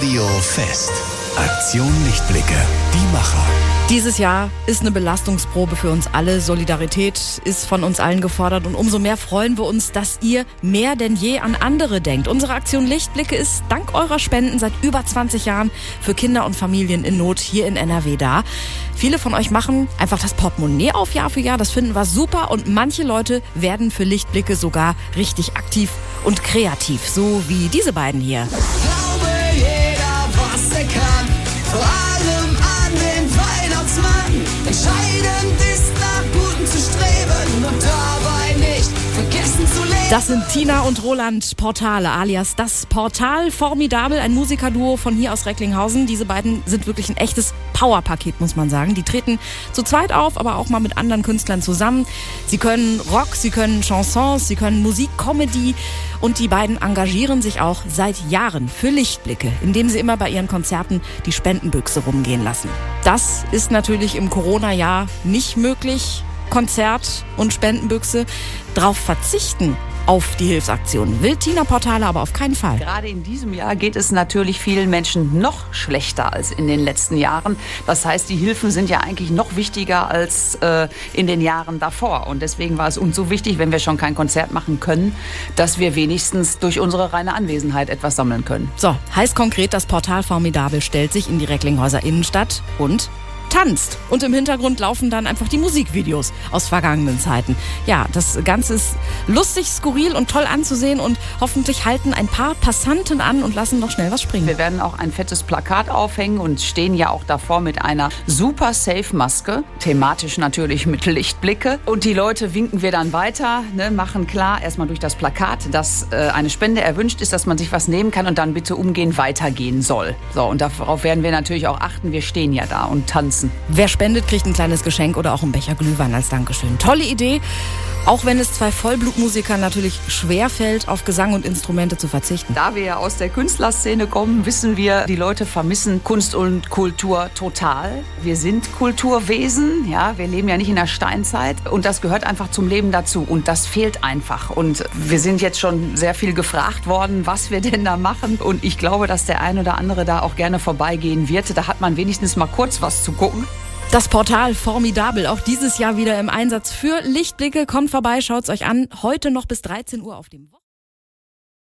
Radio Fest. Aktion Lichtblicke. Die Macher. Dieses Jahr ist eine Belastungsprobe für uns alle. Solidarität ist von uns allen gefordert und umso mehr freuen wir uns, dass ihr mehr denn je an andere denkt. Unsere Aktion Lichtblicke ist dank eurer Spenden seit über 20 Jahren für Kinder und Familien in Not hier in NRW da. Viele von euch machen einfach das Portemonnaie auf Jahr für Jahr. Das finden wir super und manche Leute werden für Lichtblicke sogar richtig aktiv und kreativ. So wie diese beiden hier. Glaube jeder, was er kann, vor allem an den Weihnachtsmann. Entscheidend ist, nach Guten zu streben und dabei nicht vergessen zu leben. Das sind Tina und Roland Portale, alias das Portal Formidabel, ein Musikerduo von hier aus Recklinghausen. Diese beiden sind wirklich ein echtes Powerpaket, muss man sagen. Die treten zu zweit auf, aber auch mal mit anderen Künstlern zusammen. Sie können Rock, sie können Chansons, sie können Musik, Comedy und die beiden engagieren sich auch seit Jahren für Lichtblicke, indem sie immer bei ihren Konzerten die Spendenbüchse rumgehen lassen. Das ist natürlich im Corona-Jahr nicht möglich. Konzert und Spendenbüchse, drauf verzichten auf die Hilfsaktion will Tina Portale aber auf keinen Fall. Gerade in diesem Jahr geht es natürlich vielen Menschen noch schlechter als in den letzten Jahren. Das heißt, die Hilfen sind ja eigentlich noch wichtiger als in den Jahren davor. Und deswegen war es uns so wichtig, wenn wir schon kein Konzert machen können, dass wir wenigstens durch unsere reine Anwesenheit etwas sammeln können. So, heißt konkret, das Portal Formidabel stellt sich in die Recklinghäuser Innenstadt und tanzt. Und im Hintergrund laufen dann einfach die Musikvideos aus vergangenen Zeiten. Ja, das Ganze ist lustig, skurril und toll anzusehen und hoffentlich halten ein paar Passanten an und lassen noch schnell was springen. Wir werden auch ein fettes Plakat aufhängen und stehen ja auch davor mit einer super safe Maske, thematisch natürlich mit Lichtblicke. Und die Leute winken wir dann weiter, machen klar, erstmal durch das Plakat, dass eine Spende erwünscht ist, dass man sich was nehmen kann und dann bitte umgehend weitergehen soll. So, und darauf werden wir natürlich auch achten. Wir stehen ja da und tanzen. Wer spendet, kriegt ein kleines Geschenk oder auch einen Becher Glühwein als Dankeschön. Tolle Idee, auch wenn es zwei Vollblutmusikern natürlich schwerfällt, auf Gesang und Instrumente zu verzichten. Da wir ja aus der Künstlerszene kommen, wissen wir, die Leute vermissen Kunst und Kultur total. Wir sind Kulturwesen, ja, wir leben ja nicht in der Steinzeit und das gehört einfach zum Leben dazu und das fehlt einfach. Und wir sind jetzt schon sehr viel gefragt worden, was wir denn da machen und ich glaube, dass der ein oder andere da auch gerne vorbeigehen wird. Da hat man wenigstens mal kurz was zu gucken. Das Portal Formidabel, auch dieses Jahr wieder im Einsatz für Lichtblicke. Kommt vorbei, schaut's euch an. Heute noch bis 13 Uhr auf dem